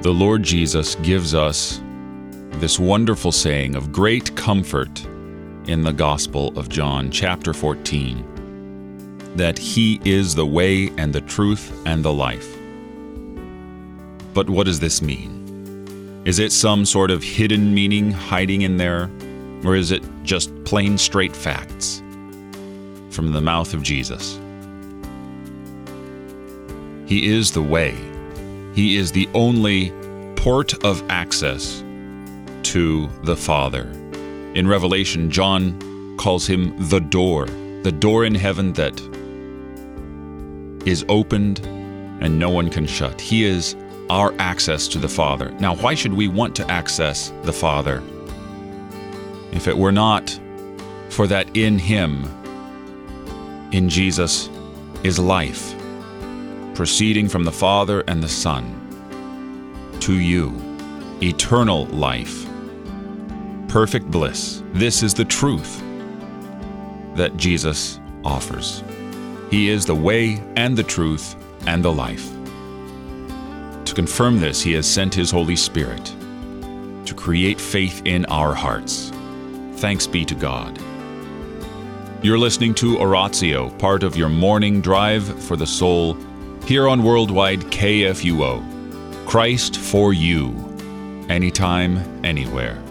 The Lord Jesus gives us this wonderful saying of great comfort in the Gospel of John, chapter 14, that He is the way and the truth and the life. But what does this mean? Is it some sort of hidden meaning hiding in there, or is it just plain straight facts from the mouth of Jesus? He is the way. He is the only port of access to the Father. In Revelation, John calls Him the door in heaven that is opened and no one can shut. He is our access to the Father. Now, why should we want to access the Father if it were not for that in Him, in Jesus, is life, proceeding from the Father and the Son to you, eternal life, perfect bliss. This is the truth that Jesus offers. He is the way and the truth and the life. To confirm this, He has sent His Holy Spirit to create faith in our hearts. Thanks be to God. You're listening to Oratio, part of your morning drive for the soul, here on Worldwide KFUO. Christ for you, anytime, anywhere.